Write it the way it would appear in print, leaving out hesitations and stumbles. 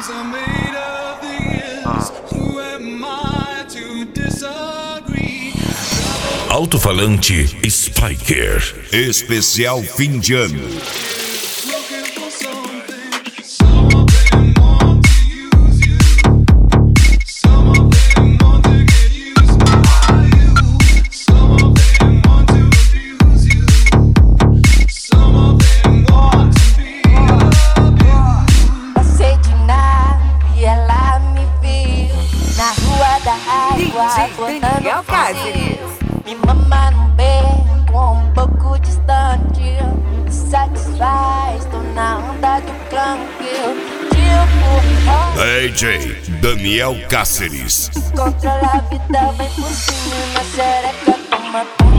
Alto-falante Spiker. Especial fim de ano. Passei de nave e ela me viu na rua da água, Daniel Cáceres. me mama no beco, um pouco distante. Me satisfaz, tô na onda do tranquilo. Tipo, DJ Daniel Cáceres. controla a vida, vem por cima, na xereca, toma, toma.